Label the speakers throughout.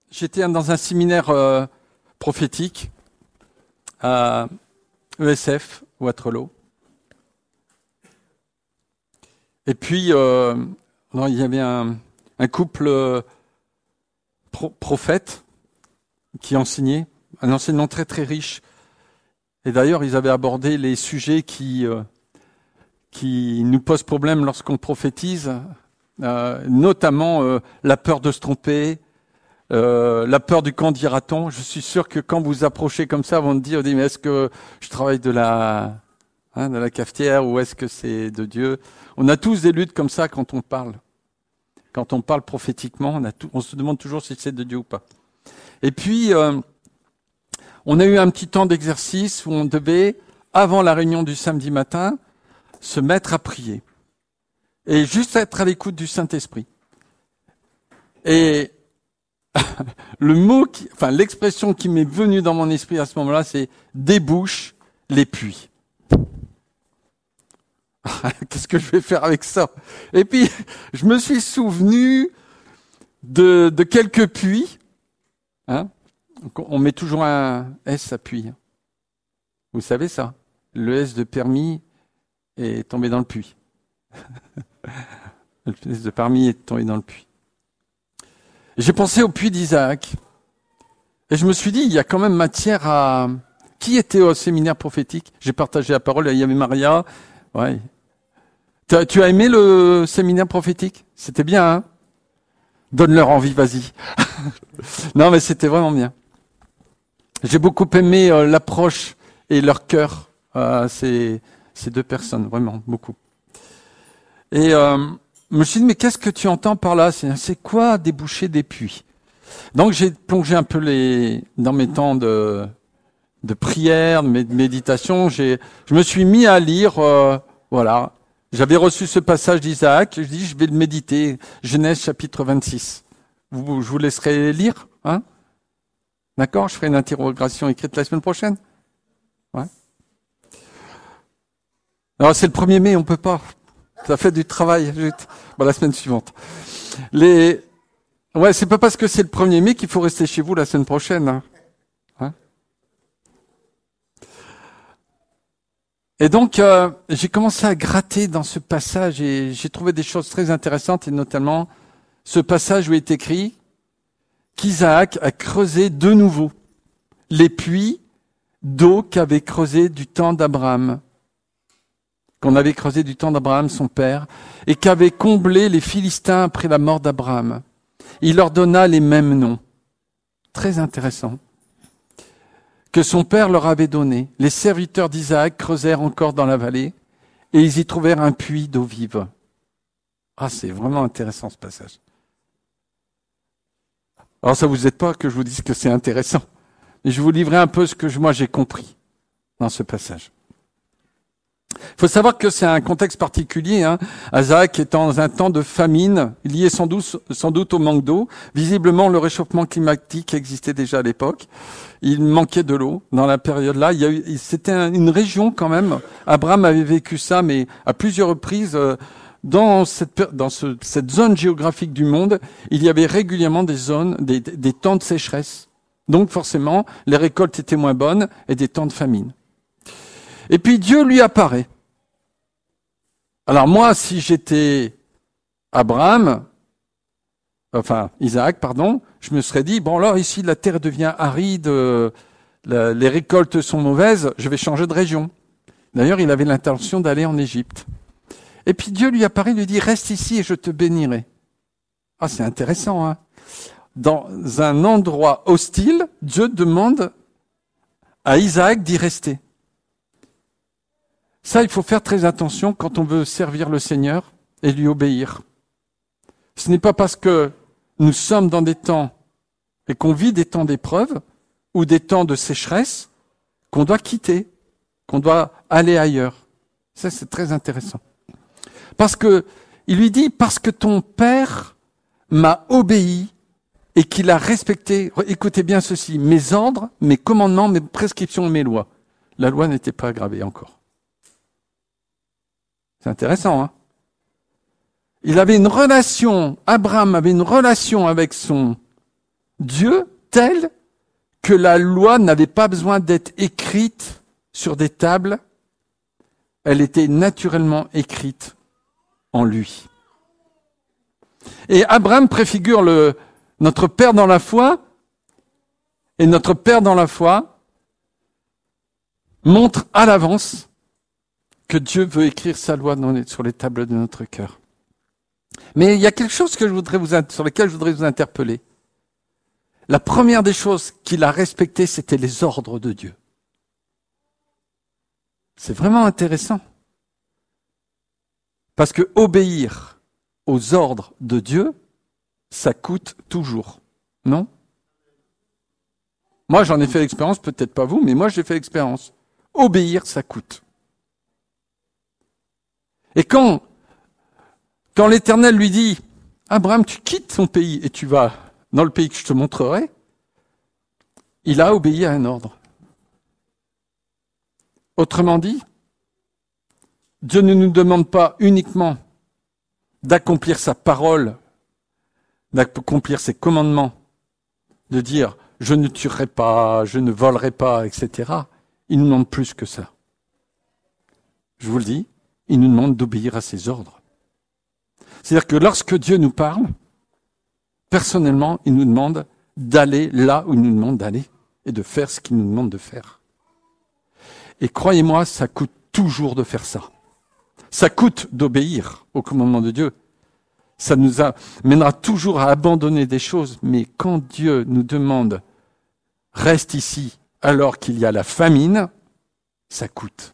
Speaker 1: j'étais dans un séminaire prophétique à ESF, Waterloo. Et puis, il y avait un couple prophète qui enseignait, un enseignement très très riche. Et d'ailleurs, ils avaient abordé les sujets qui nous posent problème lorsqu'on prophétise, notamment la peur de se tromper, la peur du qu'en dira-t-on. Je suis sûr que quand vous approchez comme ça, vous me dites, mais est-ce que je travaille de la cafetière ou est-ce que c'est de Dieu? On a tous des luttes comme ça quand on parle. Quand on parle prophétiquement, on se demande toujours si c'est de Dieu ou pas. Et puis, on a eu un petit temps d'exercice où on devait, avant la réunion du samedi matin, se mettre à prier. Et juste être à l'écoute du Saint-Esprit. Et l'expression qui m'est venue dans mon esprit à ce moment-là, c'est « débouche les puits ». Qu'est-ce que je vais faire avec ça? Et puis, je me suis souvenu de quelques puits. Hein? On met toujours un S à puits. Vous savez ça? Le S de permis est tombé dans le puits. Le S de permis est tombé dans le puits. J'ai pensé au puits d'Isaac. Et je me suis dit, il y a quand même matière à... Qui était au séminaire prophétique? J'ai partagé la parole, il y avait Maria. Ouais. Tu as aimé le séminaire prophétique? C'était bien, hein? Donne-leur envie, vas-y. Non, mais c'était vraiment bien. J'ai beaucoup aimé l'approche et leur cœur, ces deux personnes, vraiment, beaucoup. Et je me suis dit, mais qu'est-ce que tu entends par là? C'est quoi déboucher des puits? Donc j'ai plongé un peu dans mes temps de prière, de méditation. Je me suis mis à lire, voilà. J'avais reçu ce passage d'Isaac, je dis, je vais le méditer, Genèse chapitre 26. Je vous laisserai lire, hein? D'accord? Je ferai une interrogation écrite la semaine prochaine. Ouais. Alors c'est le 1er mai, on peut pas. Ça fait du travail. Bon, la semaine suivante. Ouais, c'est pas parce que c'est le 1er mai qu'il faut rester chez vous la semaine prochaine, hein? Et donc, j'ai commencé à gratter dans ce passage et j'ai trouvé des choses très intéressantes, et notamment ce passage où il est écrit qu'Isaac a creusé de nouveau les puits d'eau qu'avait creusé du temps d'Abraham, qu'on avait creusé du temps d'Abraham, son père, et qu'avaient comblé les Philistins après la mort d'Abraham. Il leur donna les mêmes noms. Très intéressant. Que son père leur avait donné. Les serviteurs d'Isaac creusèrent encore dans la vallée et ils y trouvèrent un puits d'eau vive. Ah, c'est vraiment intéressant ce passage. Alors ça vous aide pas que je vous dise que c'est intéressant, mais je vais vous livrer un peu ce que moi j'ai compris dans ce passage. Il faut savoir que c'est un contexte particulier. Isaac est dans un temps de famine, lié sans doute au manque d'eau. Visiblement, le réchauffement climatique existait déjà à l'époque. Il manquait de l'eau dans la période-là. C'était une région quand même. Abraham avait vécu ça, mais à plusieurs reprises. Dans cette zone géographique du monde, il y avait régulièrement des temps de sécheresse. Donc forcément, les récoltes étaient moins bonnes et des temps de famine. Et puis Dieu lui apparaît. Alors moi, si j'étais Isaac, je me serais dit, bon alors ici la terre devient aride, les récoltes sont mauvaises, je vais changer de région. D'ailleurs, il avait l'intention d'aller en Égypte. Et puis Dieu lui apparaît, lui dit, reste ici et je te bénirai. Ah, c'est intéressant, hein. Dans un endroit hostile, Dieu demande à Isaac d'y rester. Ça, il faut faire très attention quand on veut servir le Seigneur et lui obéir. Ce n'est pas parce que nous sommes dans des temps et qu'on vit des temps d'épreuve ou des temps de sécheresse qu'on doit quitter, qu'on doit aller ailleurs. Ça, c'est très intéressant. Parce que, il lui dit, parce que ton père m'a obéi et qu'il a respecté, écoutez bien ceci, mes ordres, mes commandements, mes prescriptions et mes lois. La loi n'était pas aggravée encore. C'est intéressant, hein? Abraham avait une relation avec son Dieu tel que la loi n'avait pas besoin d'être écrite sur des tables, elle était naturellement écrite en lui. Et Abraham préfigure notre Père dans la foi, et notre Père dans la foi montre à l'avance que Dieu veut écrire sa loi sur les tables de notre cœur. Mais il y a quelque chose sur lequel je voudrais vous interpeller. La première des choses qu'il a respectées, c'était les ordres de Dieu. C'est vraiment intéressant. Parce que obéir aux ordres de Dieu, ça coûte toujours. Non? Moi, j'en ai fait l'expérience, peut-être pas vous, mais moi, j'ai fait l'expérience. Obéir, ça coûte. Et quand l'Éternel lui dit, Abraham, tu quittes ton pays et tu vas dans le pays que je te montrerai, il a obéi à un ordre. Autrement dit, Dieu ne nous demande pas uniquement d'accomplir sa parole, d'accomplir ses commandements, de dire « je ne tuerai pas, je ne volerai pas », etc. Il nous demande plus que ça. Je vous le dis, il nous demande d'obéir à ses ordres. C'est-à-dire que lorsque Dieu nous parle, personnellement, il nous demande d'aller là où il nous demande d'aller et de faire ce qu'il nous demande de faire. Et croyez-moi, ça coûte toujours de faire ça. Ça coûte d'obéir au commandement de Dieu. Ça nous mènera toujours à abandonner des choses. Mais quand Dieu nous demande « reste ici » alors qu'il y a la famine, ça coûte.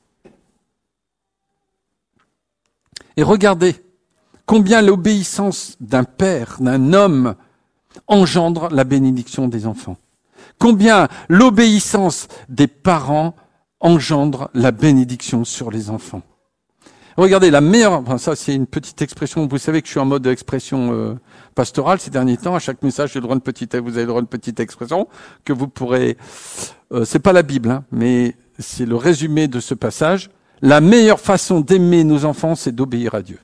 Speaker 1: Et regardez combien l'obéissance d'un père, d'un homme, engendre la bénédiction des enfants. Combien l'obéissance des parents engendre la bénédiction sur les enfants. Regardez, ça c'est une petite expression, vous savez que je suis en mode expression pastorale ces derniers temps, à chaque message vous avez le droit de petite expression que vous pourrez, c'est pas la Bible, hein, mais c'est le résumé de ce passage. La meilleure façon d'aimer nos enfants, c'est d'obéir à Dieu.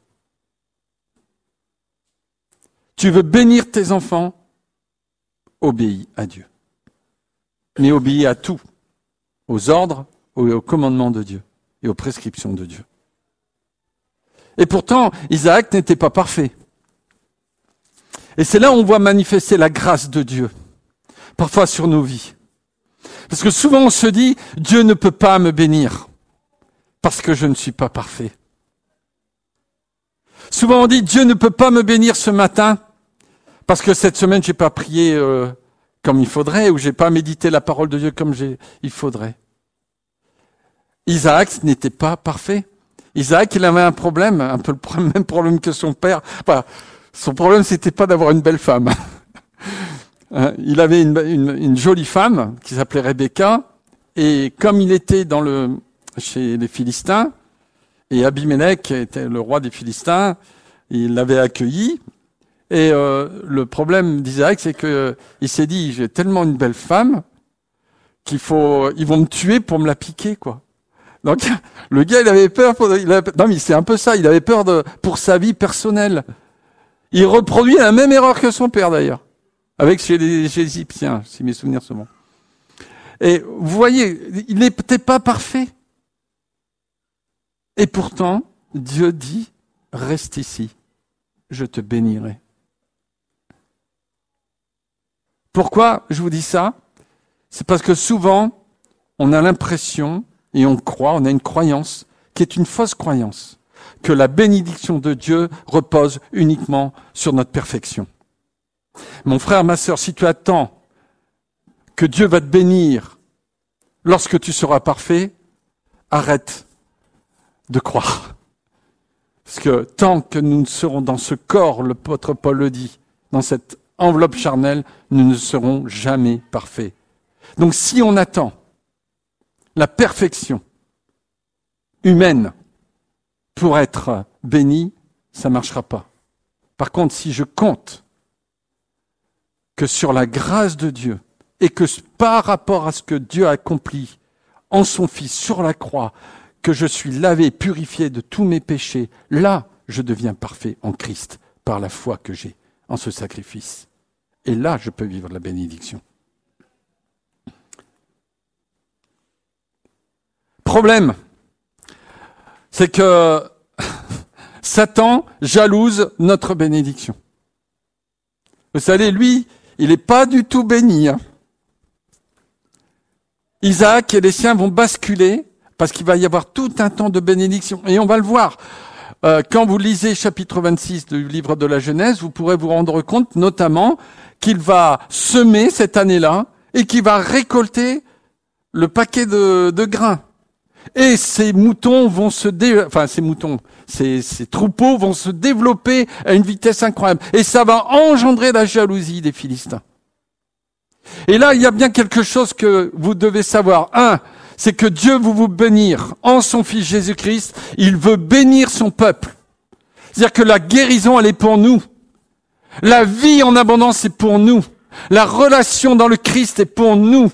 Speaker 1: Tu veux bénir tes enfants, obéis à Dieu. Mais obéis à tout, aux ordres, aux commandements de Dieu et aux prescriptions de Dieu. Et pourtant, Isaac n'était pas parfait. Et c'est là où on voit manifester la grâce de Dieu, parfois sur nos vies. Parce que souvent on se dit, Dieu ne peut pas me bénir, parce que je ne suis pas parfait. Souvent on dit, Dieu ne peut pas me bénir ce matin, parce que cette semaine j'ai pas prié comme il faudrait, ou j'ai pas médité la parole de Dieu comme il faudrait. Isaac n'était pas parfait. Isaac, il avait un problème, un peu le même problème que son père. Enfin, son problème, c'était pas d'avoir une belle femme. Il avait une jolie femme qui s'appelait Rebecca, et comme il était chez les Philistins, et Abimelech était le roi des Philistins, il l'avait accueilli. Et le problème d'Isaac, c'est que il s'est dit, j'ai tellement une belle femme ils vont me tuer pour me la piquer, quoi. Donc, le gars, il avait peur non, mais c'est un peu ça, il avait peur pour sa vie personnelle. Il reproduit la même erreur que son père, d'ailleurs. Chez les Égyptiens, si mes souvenirs sont bons. Et vous voyez, il n'était pas parfait. Et pourtant, Dieu dit, reste ici, je te bénirai. Pourquoi je vous dis ça? C'est parce que souvent, on a l'impression, et on a une croyance, qui est une fausse croyance, que la bénédiction de Dieu repose uniquement sur notre perfection. Mon frère, ma sœur, si tu attends que Dieu va te bénir lorsque tu seras parfait, arrête de croire. Parce que tant que nous serons dans ce corps, l'apôtre Paul le dit, dans cette enveloppe charnelle, nous ne serons jamais parfaits. Donc si on attend la perfection humaine pour être béni, ça ne marchera pas. Par contre, si je compte que sur la grâce de Dieu et que par rapport à ce que Dieu a accompli en son Fils sur la croix, que je suis lavé, purifié de tous mes péchés, là, je deviens parfait en Christ par la foi que j'ai en ce sacrifice. Et là, je peux vivre la bénédiction. Problème, c'est que Satan jalouse notre bénédiction. Vous savez, lui, il n'est pas du tout béni. Isaac et les siens vont basculer parce qu'il va y avoir tout un temps de bénédiction. Et on va le voir. Quand vous lisez chapitre 26 du livre de la Genèse, vous pourrez vous rendre compte notamment qu'il va semer cette année-là et qu'il va récolter le paquet de grains. Et ces moutons vont ces troupeaux vont se développer à une vitesse incroyable. Et ça va engendrer la jalousie des Philistins. Et là, il y a bien quelque chose que vous devez savoir. C'est que Dieu veut vous bénir en son Fils Jésus-Christ. Il veut bénir son peuple. C'est-à-dire que la guérison, elle est pour nous. La vie en abondance est pour nous. La relation dans le Christ est pour nous.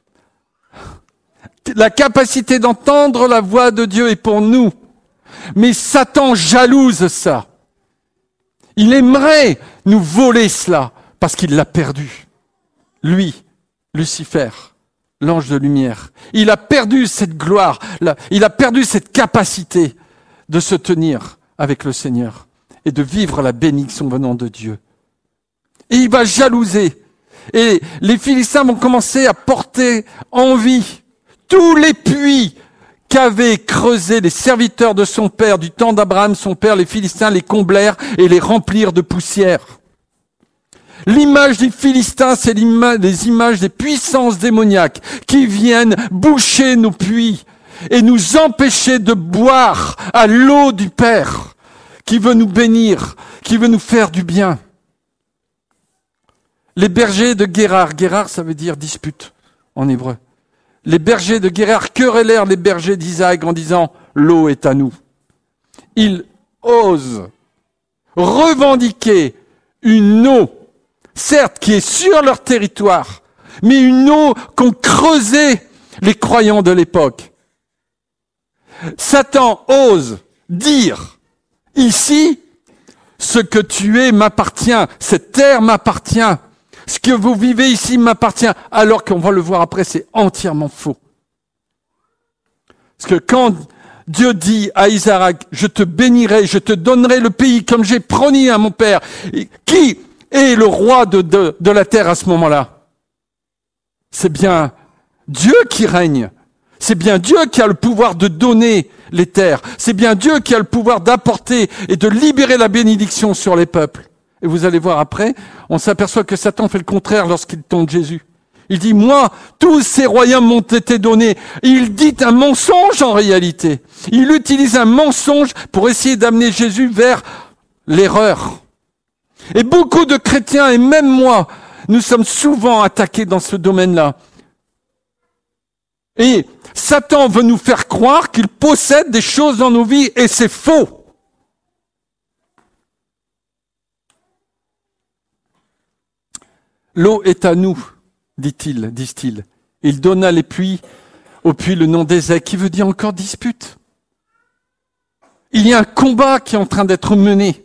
Speaker 1: La capacité d'entendre la voix de Dieu est pour nous. Mais Satan jalouse ça. Il aimerait nous voler cela parce qu'il l'a perdu. Lui, Lucifer, l'ange de lumière, il a perdu cette gloire, il a perdu cette capacité de se tenir avec le Seigneur et de vivre la bénédiction venant de Dieu. Et il va jalouser. Et les Philistins vont commencer à porter envie tous les puits qu'avaient creusés les serviteurs de son père, du temps d'Abraham, son père, les Philistins les comblèrent et les remplirent de poussière. L'image des Philistins, c'est les images des puissances démoniaques qui viennent boucher nos puits et nous empêcher de boire à l'eau du Père qui veut nous bénir, qui veut nous faire du bien. Les bergers de Guérar, Guérar ça veut dire dispute en hébreu. Les bergers de Guérar querellèrent les bergers d'Isaac en disant « l'eau est à nous ». Ils osent revendiquer une eau, certes qui est sur leur territoire, mais une eau qu'ont creusé les croyants de l'époque. Satan ose dire « ici, ce que tu es m'appartient, cette terre m'appartient ». Ce que vous vivez ici m'appartient, alors qu'on va le voir après, c'est entièrement faux. Parce que quand Dieu dit à Isaac, je te bénirai, je te donnerai le pays comme j'ai promis à mon père, qui est le roi de la terre à ce moment-là? C'est bien Dieu qui règne. C'est bien Dieu qui a le pouvoir de donner les terres. C'est bien Dieu qui a le pouvoir d'apporter et de libérer la bénédiction sur les peuples. Et vous allez voir après, on s'aperçoit que Satan fait le contraire lorsqu'il tente Jésus. Il dit, moi, tous ces royaumes m'ont été donnés. Il dit un mensonge en réalité. Il utilise un mensonge pour essayer d'amener Jésus vers l'erreur. Et beaucoup de chrétiens, et même moi, nous sommes souvent attaqués dans ce domaine-là. Et Satan veut nous faire croire qu'il possède des choses dans nos vies, et c'est faux. L'eau est à nous, disent-ils. Il donna les puits, au puits le nom d'Ézec, qui veut dire encore dispute. Il y a un combat qui est en train d'être mené,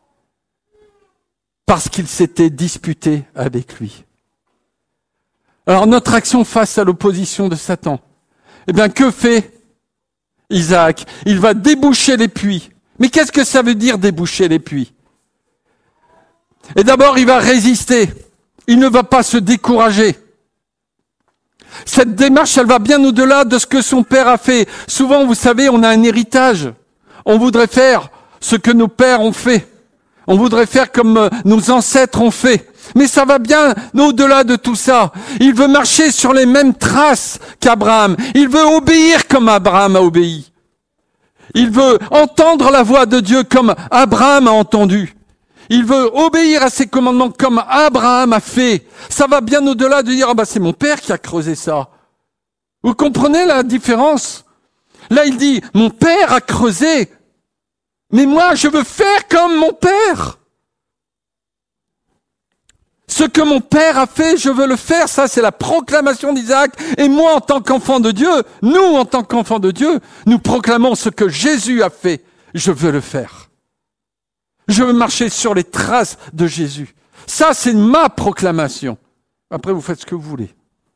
Speaker 1: parce qu'il s'était disputé avec lui. Alors notre action face à l'opposition de Satan, eh bien que fait Isaac? Il va déboucher les puits. Mais qu'est-ce que ça veut dire déboucher les puits? Et d'abord il va résister. Il ne va pas se décourager. Cette démarche, elle va bien au-delà de ce que son père a fait. Souvent, vous savez, on a un héritage. On voudrait faire ce que nos pères ont fait. On voudrait faire comme nos ancêtres ont fait. Mais ça va bien au-delà de tout ça. Il veut marcher sur les mêmes traces qu'Abraham. Il veut obéir comme Abraham a obéi. Il veut entendre la voix de Dieu comme Abraham a entendu. Il veut obéir à ses commandements comme Abraham a fait. Ça va bien au-delà de dire « Ah c'est mon père qui a creusé ça ». Vous comprenez la différence? Là, il dit « Mon père a creusé, mais moi, je veux faire comme mon père ». Ce que mon père a fait, je veux le faire. Ça, c'est la proclamation d'Isaac. Et moi, en tant qu'enfant de Dieu, nous, en tant qu'enfants de Dieu, nous proclamons ce que Jésus a fait. Je veux le faire. Je veux marcher sur les traces de Jésus. Ça, c'est ma proclamation. Après, vous faites ce que vous voulez.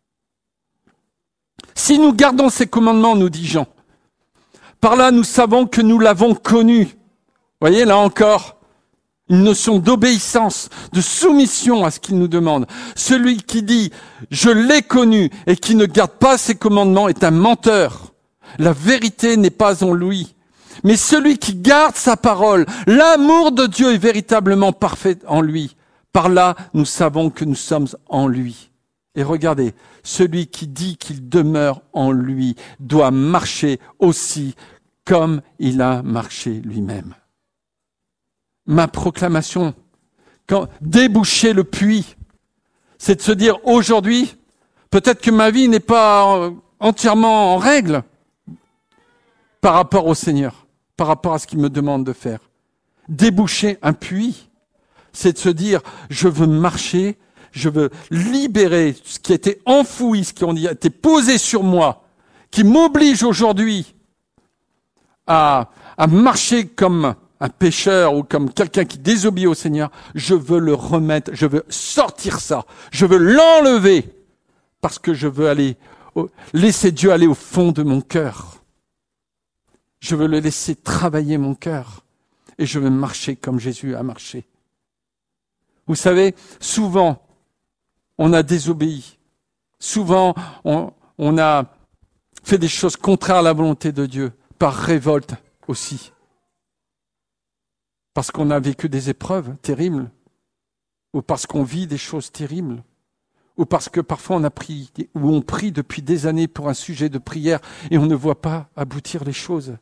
Speaker 1: Si nous gardons ces commandements, nous dit Jean, par là, nous savons que nous l'avons connu. Vous voyez, là encore, une notion d'obéissance, de soumission à ce qu'il nous demande. Celui qui dit « je l'ai connu » et qui ne garde pas ses commandements est un menteur. La vérité n'est pas en lui. Mais celui qui garde sa parole, l'amour de Dieu est véritablement parfait en lui. Par là, nous savons que nous sommes en lui. Et regardez, celui qui dit qu'il demeure en lui doit marcher aussi comme il a marché lui-même. Ma proclamation, déboucher le puits, c'est de se dire aujourd'hui, peut-être que ma vie n'est pas entièrement en règle par rapport au Seigneur, par rapport à ce qu'il me demande de faire. Déboucher un puits, c'est de se dire, je veux marcher, je veux libérer ce qui a été enfoui, ce qui a été posé sur moi, qui m'oblige aujourd'hui à marcher comme un pécheur ou comme quelqu'un qui désobéit au Seigneur. Je veux le remettre, je veux sortir ça, je veux l'enlever parce que je veux laisser Dieu aller au fond de mon cœur. Je veux le laisser travailler mon cœur et je veux marcher comme Jésus a marché. Vous savez, souvent, on a désobéi. Souvent, on a fait des choses contraires à la volonté de Dieu, par révolte aussi. Parce qu'on a vécu des épreuves terribles, ou parce qu'on vit des choses terribles, ou parce que parfois on prie depuis des années pour un sujet de prière et on ne voit pas aboutir les choses.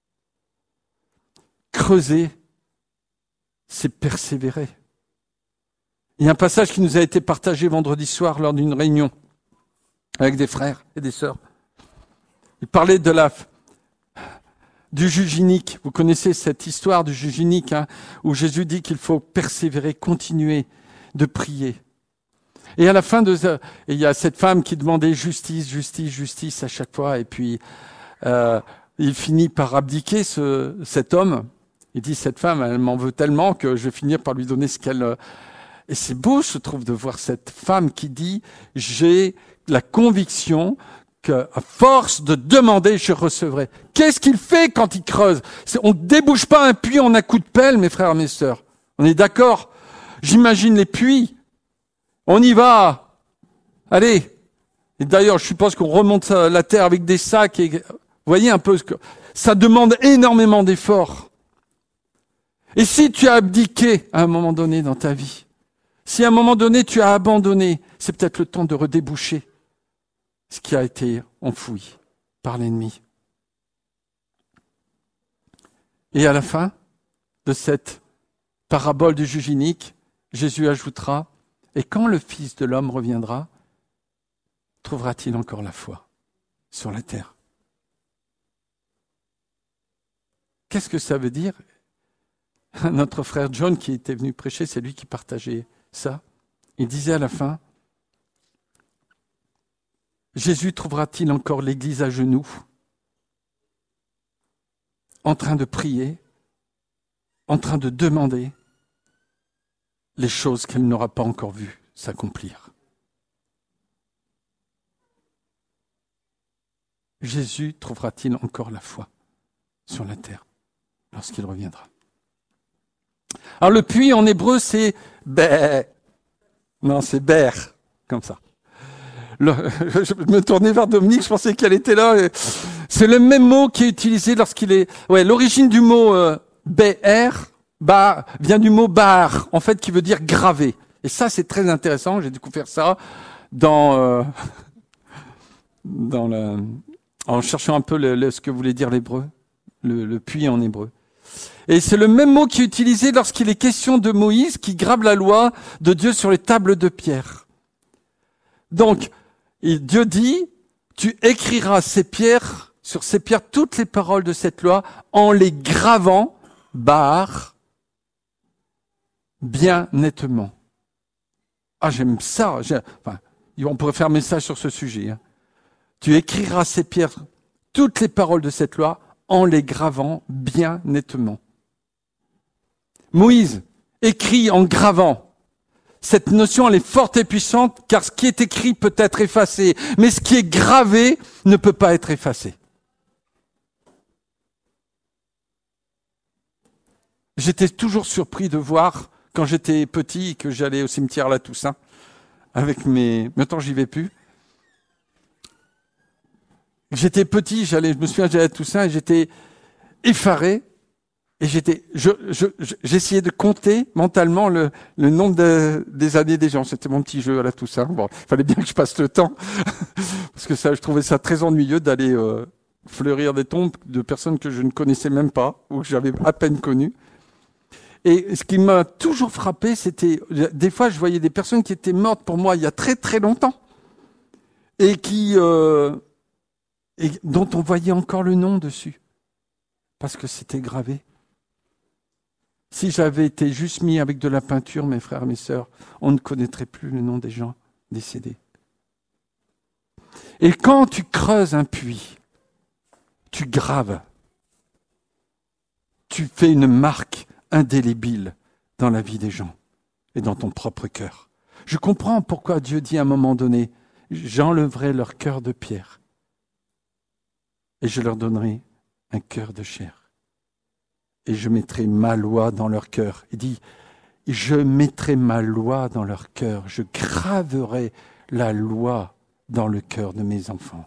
Speaker 1: Creuser, c'est persévérer. Il y a un passage qui nous a été partagé vendredi soir lors d'une réunion avec des frères et des sœurs. Il parlait du juge inique. Vous connaissez cette histoire du juge inique, où Jésus dit qu'il faut persévérer, continuer de prier. Et à la fin il y a cette femme qui demandait justice, justice, justice à chaque fois. Et puis, il finit par abdiquer cet homme. Il dit, cette femme, elle m'en veut tellement que je vais finir par lui donner ce qu'elle... Et c'est beau, je trouve, de voir cette femme qui dit, j'ai la conviction qu'à force de demander, je recevrai. Qu'est-ce qu'il fait quand il creuse? On ne débouche pas un puits en un coup de pelle, mes frères et mes sœurs. On est d'accord? J'imagine les puits. On y va. Allez. Et d'ailleurs, je suppose qu'on remonte la terre avec des sacs. Et, vous voyez un peu, ça demande énormément d'efforts. Et si tu as abdiqué à un moment donné dans ta vie, si à un moment donné tu as abandonné, c'est peut-être le temps de redéboucher ce qui a été enfoui par l'ennemi. Et à la fin de cette parabole du juge inique, Jésus ajoutera, « Et quand le Fils de l'homme reviendra, trouvera-t-il encore la foi sur la terre ?» Qu'est-ce que ça veut dire? Notre frère John qui était venu prêcher, c'est lui qui partageait ça. Il disait à la fin, Jésus trouvera-t-il encore l'Église à genoux, en train de prier, en train de demander les choses qu'elle n'aura pas encore vues s'accomplir? Jésus trouvera-t-il encore la foi sur la terre lorsqu'il reviendra? Alors le puits en hébreu c'est ber. Non, c'est ber, comme ça. Je me tournais vers Dominique, je pensais qu'elle était là. C'est le même mot qui est utilisé lorsqu'il est... Ouais, l'origine du mot ber vient du mot bar, en fait, qui veut dire gravé. Et ça, c'est très intéressant. J'ai découvert ça en cherchant un peu ce que voulait dire l'hébreu, le puits en hébreu. Et c'est le même mot qui est utilisé lorsqu'il est question de Moïse qui grave la loi de Dieu sur les tables de pierre. Donc, Dieu dit, tu écriras sur ces pierres toutes les paroles de cette loi en les gravant, bien nettement. Ah, j'aime ça. On pourrait faire un message sur ce sujet. Tu écriras ces pierres, toutes les paroles de cette loi, en les gravant bien nettement. Moïse écrit en gravant. cette notion, elle est forte et puissante, car ce qui est écrit peut être effacé, mais ce qui est gravé ne peut pas être effacé. J'étais toujours surpris de voir, quand j'étais petit, que j'allais au cimetière La Toussaint, maintenant j'y vais plus. J'étais petit, je me souviens, j'allais à Toussaint et j'étais effaré. Et j'essayais de compter mentalement le nombre des années des gens. C'était mon petit jeu à la Toussaint. Bon, il fallait bien que je passe le temps. Parce que je trouvais ça très ennuyeux d'aller fleurir des tombes de personnes que je ne connaissais même pas, ou que j'avais à peine connues. Et ce qui m'a toujours frappé, c'était, des fois, je voyais des personnes qui étaient mortes pour moi il y a très très longtemps. Et dont on voyait encore le nom dessus. Parce que c'était gravé. Si j'avais été juste mis avec de la peinture, mes frères et mes sœurs, on ne connaîtrait plus le nom des gens décédés. Et quand tu creuses un puits, tu graves. Tu fais une marque indélébile dans la vie des gens et dans ton propre cœur. Je comprends pourquoi Dieu dit à un moment donné, j'enlèverai leur cœur de pierre et je leur donnerai un cœur de chair. Et je mettrai ma loi dans leur cœur. Il dit, je mettrai ma loi dans leur cœur. Je graverai la loi dans le cœur de mes enfants.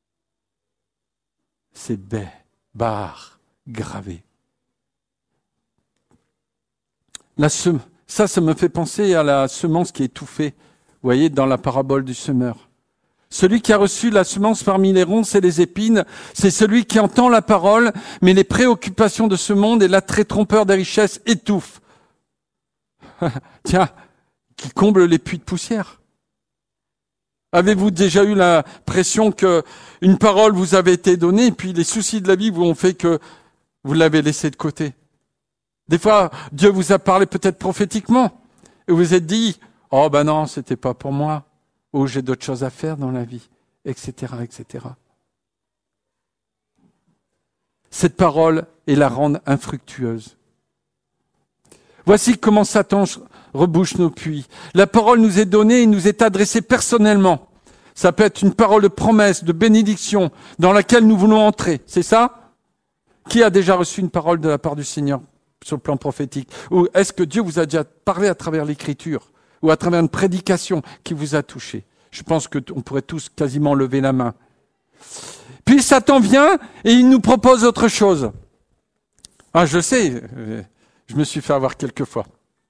Speaker 1: C'est barre, gravé. Ça me fait penser à la semence qui est étouffée. Vous voyez, dans la parabole du semeur. Celui qui a reçu la semence parmi les ronces et les épines, c'est celui qui entend la parole, mais les préoccupations de ce monde et l'attrait trompeur des richesses étouffent. Tiens, qui comble les puits de poussière. Avez-vous déjà eu l'impression que une parole vous avait été donnée, et puis les soucis de la vie vous ont fait que vous l'avez laissée de côté? Des fois, Dieu vous a parlé peut-être prophétiquement, et vous vous êtes dit, oh ben non, c'était pas pour moi. Ou j'ai d'autres choses à faire dans la vie, etc., etc. Cette parole est la rendre infructueuse. Voici comment Satan rebouche nos puits. La parole nous est donnée et nous est adressée personnellement. Ça peut être une parole de promesse, de bénédiction, dans laquelle nous voulons entrer. C'est ça? Qui a déjà reçu une parole de la part du Seigneur sur le plan prophétique? Ou est-ce que Dieu vous a déjà parlé à travers l'Écriture? Ou à travers une prédication qui vous a touché? Je pense qu'on pourrait tous quasiment lever la main. Puis Satan vient et il nous propose autre chose. Ah, je sais, je me suis fait avoir quelquefois.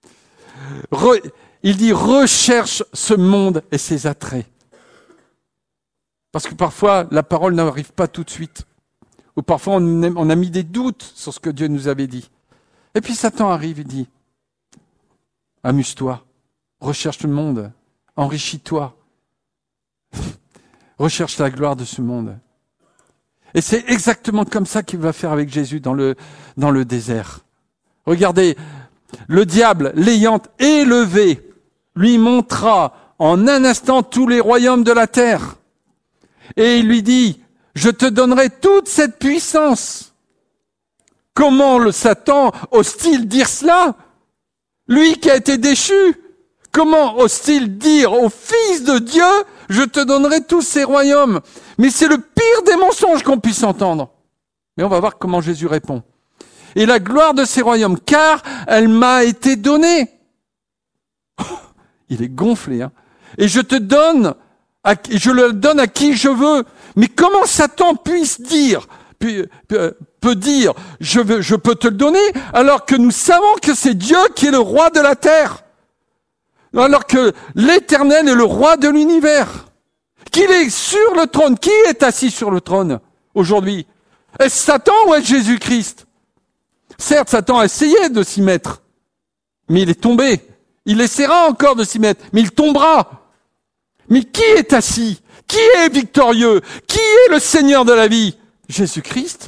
Speaker 1: Il dit, recherche ce monde et ses attraits. Parce que parfois, la parole n'arrive pas tout de suite. Ou parfois, on a mis des doutes sur ce que Dieu nous avait dit. Et puis Satan arrive, il dit, amuse-toi. Recherche le monde, enrichis-toi, recherche la gloire de ce monde. Et c'est exactement comme ça qu'il va faire avec Jésus dans le désert. Regardez, le diable, l'ayant élevé, lui montra en un instant tous les royaumes de la terre. Et il lui dit, je te donnerai toute cette puissance. Comment le Satan ose-t-il dire cela? Lui qui a été déchu. Comment ose-t-il dire au Fils de Dieu, je te donnerai tous ces royaumes? Mais c'est le pire des mensonges qu'on puisse entendre. Mais on va voir comment Jésus répond. Et la gloire de ces royaumes, car elle m'a été donnée. Il est gonflé, hein. Et je le donne à qui je veux. Mais comment Satan puisse dire, peut dire, je peux te le donner, alors que nous savons que c'est Dieu qui est le roi de la terre? Alors que l'Éternel est le roi de l'univers, qu'il est sur le trône. Qui est assis sur le trône aujourd'hui? Est-ce Satan ou est-ce Jésus-Christ? Certes, Satan a essayé de s'y mettre, mais il est tombé. Il essaiera encore de s'y mettre, mais il tombera. Mais qui est assis? Qui est victorieux? Qui est le Seigneur de la vie? Jésus-Christ.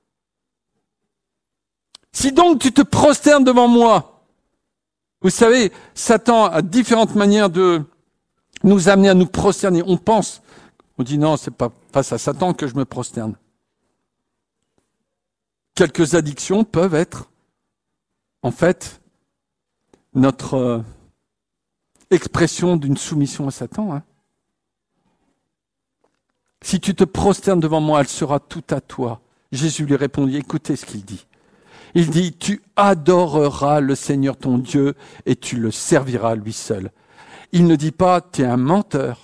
Speaker 1: Si donc tu te prosternes devant moi, vous savez, Satan a différentes manières de nous amener à nous prosterner. On dit non, c'est pas face à Satan que je me prosterne. Quelques addictions peuvent être, en fait, notre expression d'une soumission à Satan. Hein. Si tu te prosternes devant moi, elle sera toute à toi. Jésus lui répondit, écoutez ce qu'il dit. Il dit, tu adoreras le Seigneur ton Dieu et tu le serviras lui seul. Il ne dit pas, tu es un menteur.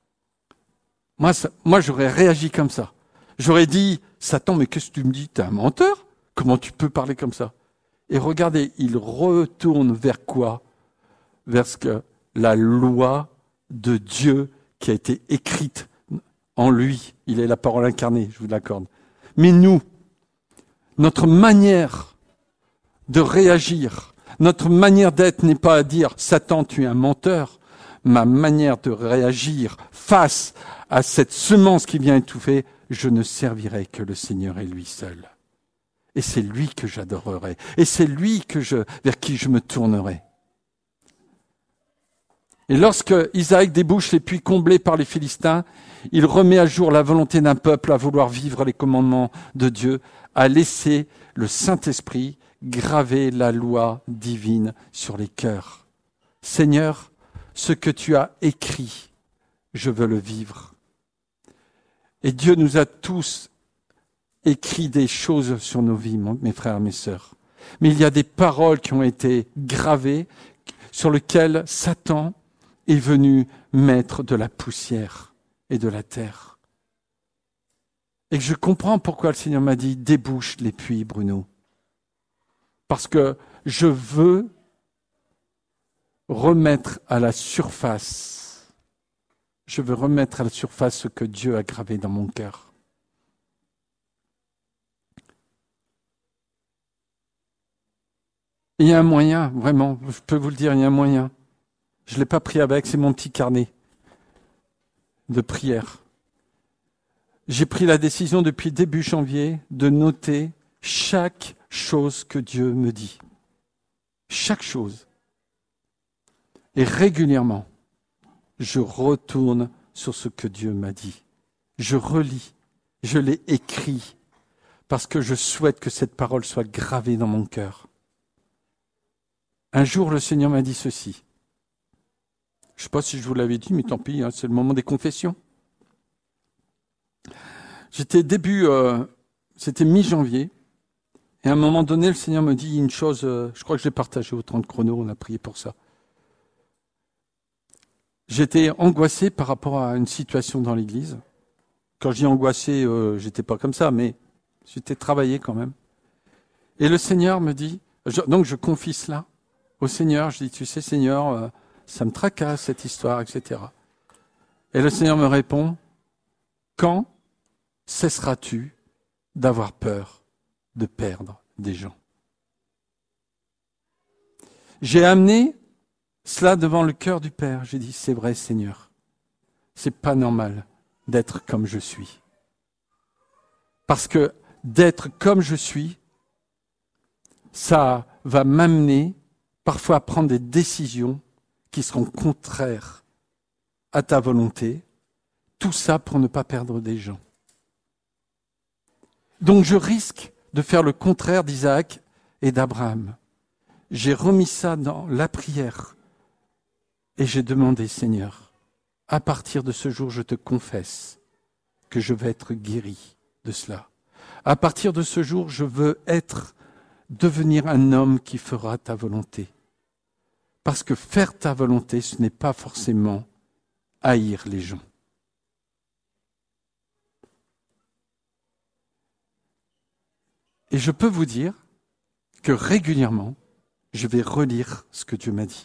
Speaker 1: Moi, j'aurais réagi comme ça. J'aurais dit, Satan, mais qu'est-ce que tu me dis? Tu es un menteur? Comment tu peux parler comme ça? Et regardez, il retourne vers quoi? Vers ce que la loi de Dieu qui a été écrite en lui. Il est la parole incarnée, je vous l'accorde. Mais nous, notre manière de réagir, notre manière d'être n'est pas à dire « Satan, tu es un menteur ». Ma manière de réagir face à cette semence qui vient étouffer, je ne servirai que le Seigneur et lui seul. Et c'est lui que j'adorerai. Et c'est lui vers qui je me tournerai. Et lorsque Isaac débouche les puits comblés par les Philistins, il remet à jour la volonté d'un peuple à vouloir vivre les commandements de Dieu, à laisser le Saint-Esprit graver la loi divine sur les cœurs. Seigneur, ce que tu as écrit, je veux le vivre. Et Dieu nous a tous écrit des choses sur nos vies, mes frères, mes sœurs. Mais il y a des paroles qui ont été gravées sur lesquelles Satan est venu mettre de la poussière et de la terre. Et je comprends pourquoi le Seigneur m'a dit « Débouche les puits, Bruno ». Parce que je veux remettre à la surface, ce que Dieu a gravé dans mon cœur. Il y a un moyen, vraiment, je peux vous le dire, il y a un moyen. Je ne l'ai pas pris avec, c'est mon petit carnet de prière. J'ai pris la décision depuis début janvier de noter chaque chose que Dieu me dit. Chaque chose. Et régulièrement, je retourne sur ce que Dieu m'a dit. Je relis, je l'ai écrit, parce que je souhaite que cette parole soit gravée dans mon cœur. Un jour, le Seigneur m'a dit ceci. Je ne sais pas si je vous l'avais dit, mais tant pis, hein, c'est le moment des confessions. C'était mi-janvier, et à un moment donné, le Seigneur me dit une chose, je crois que je l'ai partagé au 30 chrono, on a prié pour ça. J'étais angoissé par rapport à une situation dans l'église. Quand je dis angoissé, j'étais pas comme ça, mais j'étais travaillé quand même. Et le Seigneur me dit, donc je confie cela au Seigneur, je dis, tu sais Seigneur, ça me tracasse cette histoire, etc. Et le Seigneur me répond, quand cesseras-tu d'avoir peur de perdre des gens? J'ai amené cela devant le cœur du Père. J'ai dit, c'est vrai Seigneur, c'est pas normal d'être comme je suis. Parce que d'être comme je suis, ça va m'amener parfois à prendre des décisions qui seront contraires à ta volonté. Tout ça pour ne pas perdre des gens. Donc je risque de faire le contraire d'Isaac et d'Abraham. J'ai remis ça dans la prière et j'ai demandé, Seigneur, à partir de ce jour, je te confesse que je vais être guéri de cela. À partir de ce jour, je veux devenir un homme qui fera ta volonté. Parce que faire ta volonté, ce n'est pas forcément haïr les gens. Et je peux vous dire que régulièrement, je vais relire ce que Dieu m'a dit.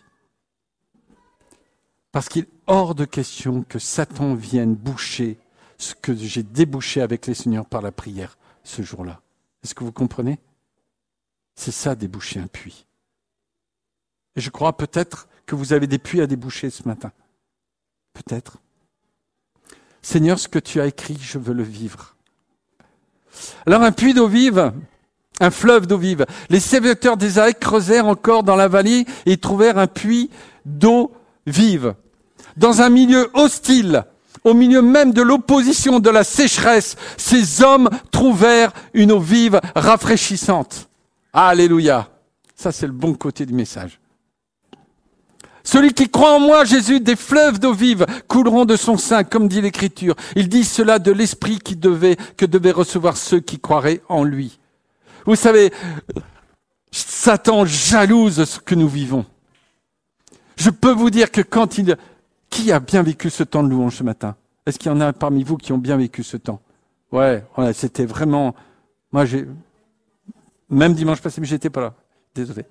Speaker 1: Parce qu'il est hors de question que Satan vienne boucher ce que j'ai débouché avec les seigneurs par la prière ce jour-là. Est-ce que vous comprenez? C'est ça, déboucher un puits. Et je crois peut-être que vous avez des puits à déboucher ce matin. Peut-être. Seigneur, ce que tu as écrit, je veux le vivre. Alors un puits d'eau vive, un fleuve d'eau vive. Les serviteurs d'Isaac creusèrent encore dans la vallée et trouvèrent un puits d'eau vive. Dans un milieu hostile, au milieu même de l'opposition, de la sécheresse, ces hommes trouvèrent une eau vive rafraîchissante. Alléluia. Ça, c'est le bon côté du message. Celui qui croit en moi, Jésus, des fleuves d'eau vive couleront de son sein, comme dit l'Écriture. Il dit cela de l'Esprit que devaient recevoir ceux qui croiraient en lui. Vous savez, Satan jalouse ce que nous vivons. Je peux vous dire que qui a bien vécu ce temps de louange ce matin? Est-ce qu'il y en a parmi vous qui ont bien vécu ce temps? Ouais, c'était vraiment... Moi, même dimanche passé, mais j'étais pas là. Désolé.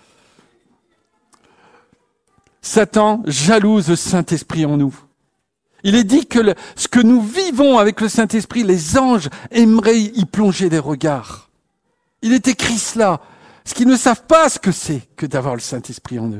Speaker 1: Satan jalouse le Saint-Esprit en nous. Il est dit que ce que nous vivons avec le Saint-Esprit, les anges aimeraient y plonger des regards. Il est écrit cela, parce qu'ils ne savent pas ce que c'est que d'avoir le Saint-Esprit en eux.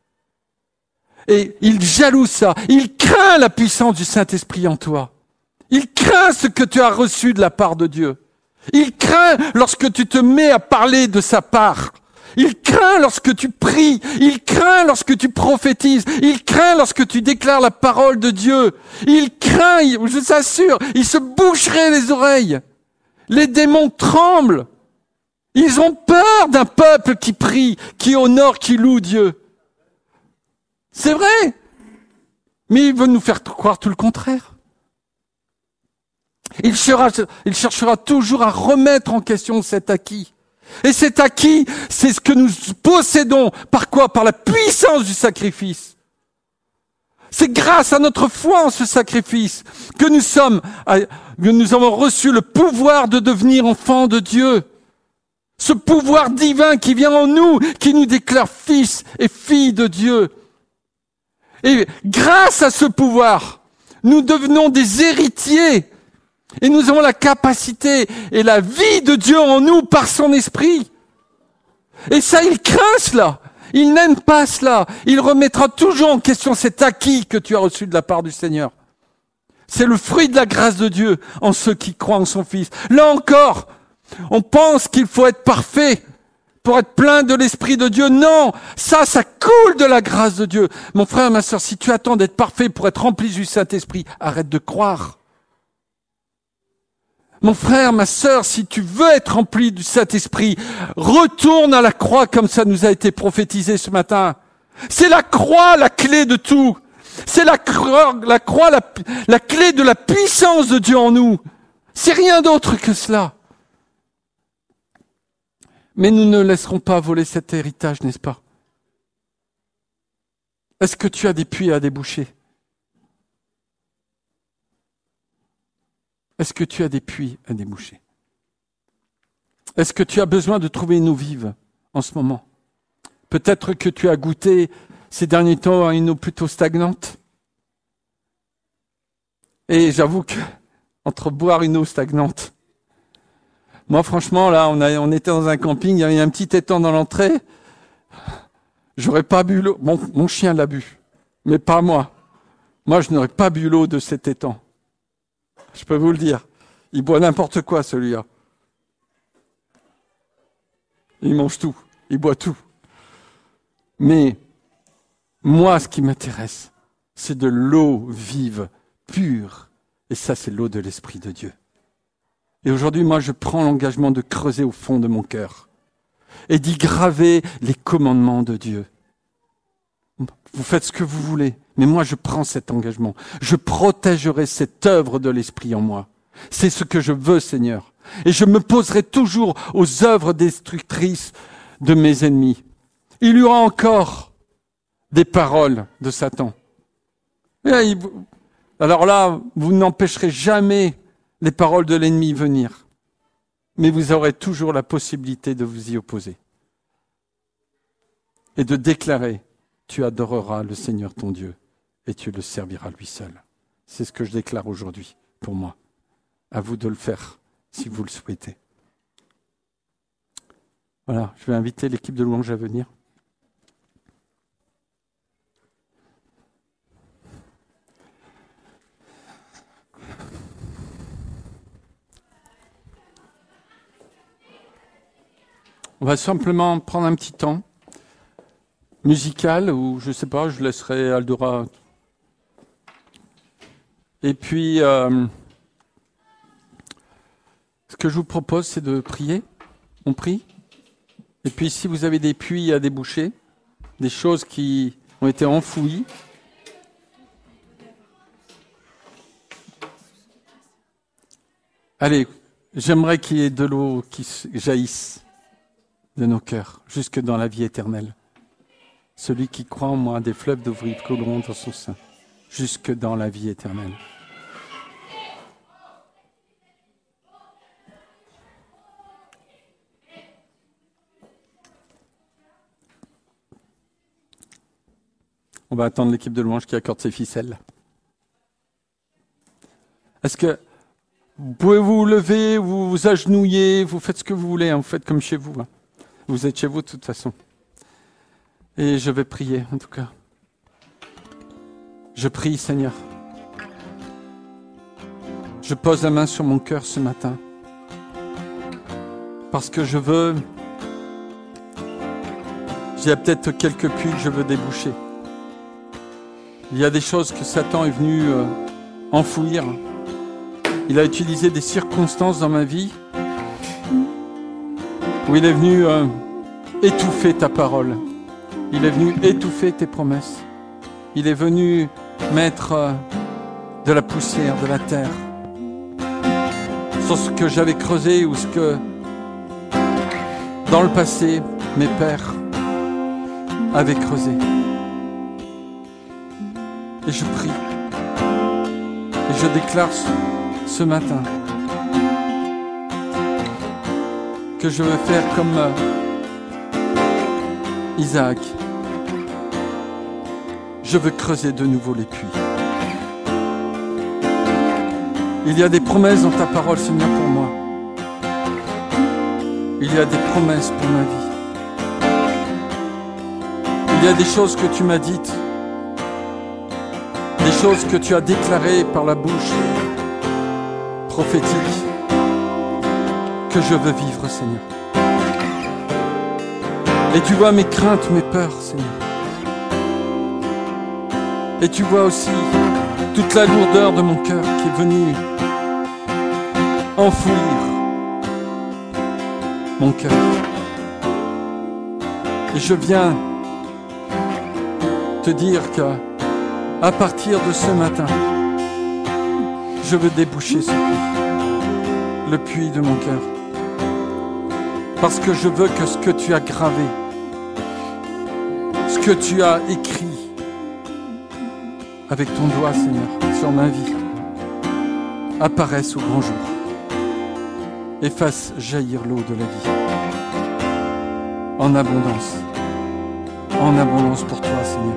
Speaker 1: Et il jalouse ça, il craint la puissance du Saint-Esprit en toi. Il craint ce que tu as reçu de la part de Dieu. Il craint lorsque tu te mets à parler de sa part. Il craint lorsque tu pries. Il craint lorsque tu prophétises. Il craint lorsque tu déclares la parole de Dieu. Il craint, je vous assure, il se boucherait les oreilles. Les démons tremblent. Ils ont peur d'un peuple qui prie, qui honore, qui loue Dieu. C'est vrai. Mais il veut nous faire croire tout le contraire. Il cherchera toujours à remettre en question cet acquis. Et cet acquis, c'est ce que nous possédons. Par quoi? Par la puissance du sacrifice. C'est grâce à notre foi en ce sacrifice que nous avons reçu le pouvoir de devenir enfants de Dieu. Ce pouvoir divin qui vient en nous, qui nous déclare fils et filles de Dieu. Et grâce à ce pouvoir, nous devenons des héritiers. Et nous avons la capacité et la vie de Dieu en nous par son esprit. Et ça, il craint cela. Il n'aime pas cela. Il remettra toujours en question cet acquis que tu as reçu de la part du Seigneur. C'est le fruit de la grâce de Dieu en ceux qui croient en son Fils. Là encore, on pense qu'il faut être parfait pour être plein de l'Esprit de Dieu. Non, ça coule de la grâce de Dieu. Mon frère, ma sœur, si tu attends d'être parfait pour être rempli du Saint-Esprit, arrête de croire. Mon frère, ma sœur, si tu veux être rempli du Saint-Esprit, retourne à la croix comme ça nous a été prophétisé ce matin. C'est la croix la clé de tout. C'est la croix la clé de la puissance de Dieu en nous. C'est rien d'autre que cela. Mais nous ne laisserons pas voler cet héritage, n'est-ce pas? Est-ce que tu as des puits à déboucher? Est-ce que tu as des puits à déboucher? Est-ce que tu as besoin de trouver une eau vive en ce moment? Peut-être que tu as goûté ces derniers temps à une eau plutôt stagnante. Et j'avoue que entre boire une eau stagnante, moi franchement là, on était dans un camping, il y avait un petit étang dans l'entrée. J'aurais pas bu l'eau. Mon chien l'a bu, mais pas moi. Moi, je n'aurais pas bu l'eau de cet étang. Je peux vous le dire. Il boit n'importe quoi, celui-là. Il mange tout. Il boit tout. Mais moi, ce qui m'intéresse, c'est de l'eau vive, pure. Et ça, c'est l'eau de l'Esprit de Dieu. Et aujourd'hui, moi, je prends l'engagement de creuser au fond de mon cœur et d'y graver les commandements de Dieu. Vous faites ce que vous voulez, mais moi je prends cet engagement. Je protégerai cette œuvre de l'Esprit en moi. C'est ce que je veux, Seigneur. Et je me poserai toujours aux œuvres destructrices de mes ennemis. Il y aura encore des paroles de Satan. Alors là, vous n'empêcherez jamais les paroles de l'ennemi venir. Mais vous aurez toujours la possibilité de vous y opposer. Et de déclarer: tu adoreras le Seigneur ton Dieu et tu le serviras lui seul. C'est ce que je déclare aujourd'hui pour moi. À vous de le faire si vous le souhaitez. Voilà, je vais inviter l'équipe de louange à venir. On va simplement prendre un petit temps musical, ou je sais pas, je laisserai Aldora. Et puis, ce que je vous propose, c'est de prier. On prie. Et puis, si vous avez des puits à déboucher, des choses qui ont été enfouis. Allez, j'aimerais qu'il y ait de l'eau qui jaillisse de nos cœurs, jusque dans la vie éternelle. Celui qui croit en moi, des fleuves d'eau vive couleront dans son sein, jusque dans la vie éternelle. On va attendre l'équipe de louange qui accorde ses ficelles. Est-ce que vous pouvez vous lever, vous vous agenouiller, vous faites ce que vous voulez, hein, vous faites comme chez vous. Hein. Vous êtes chez vous de toute façon. Et je vais prier en tout cas. Je prie, Seigneur. Je pose la main sur mon cœur ce matin. Parce que je veux... Il y a peut-être quelques puits que je veux déboucher. Il y a des choses que Satan est venu enfouir. Il a utilisé des circonstances dans ma vie où il est venu étouffer ta parole. Il est venu étouffer tes promesses. Il est venu mettre de la poussière, de la terre sur ce que j'avais creusé ou ce que, dans le passé, mes pères avaient creusé. Et je prie. Et je déclare ce matin que je veux faire comme Isaac. Je veux creuser de nouveau les puits. Il y a des promesses dans ta parole, Seigneur, pour moi. Il y a des promesses pour ma vie. Il y a des choses que tu m'as dites. Des choses que tu as déclarées par la bouche prophétique que je veux vivre, Seigneur. Et tu vois mes craintes, mes peurs, Seigneur. Et tu vois aussi toute la lourdeur de mon cœur qui est venue enfouir mon cœur. Et je viens te dire que à partir de ce matin, je veux déboucher ce puits, le puits de mon cœur. Parce que je veux que ce que tu as gravé, ce que tu as écrit avec ton doigt, Seigneur, sur ma vie, apparaisse au grand jour et fasse jaillir l'eau de la vie en abondance pour toi, Seigneur.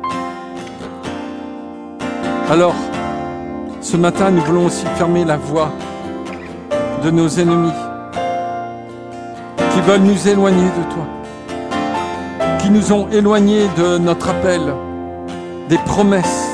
Speaker 1: Alors, ce matin, nous voulons aussi fermer la voie de nos ennemis qui veulent nous éloigner de toi, qui nous ont éloignés de notre appel, des promesses.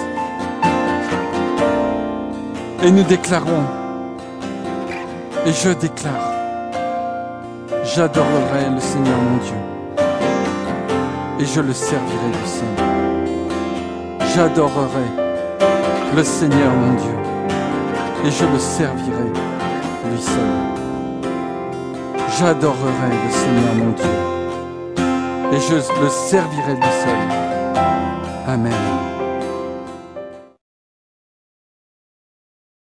Speaker 1: Et nous déclarons, et je déclare, j'adorerai le Seigneur mon Dieu, et je le servirai du Seigneur. J'adorerai le Seigneur mon Dieu, et je le servirai lui seul. J'adorerai le Seigneur mon Dieu, et je le servirai lui seul. Amen.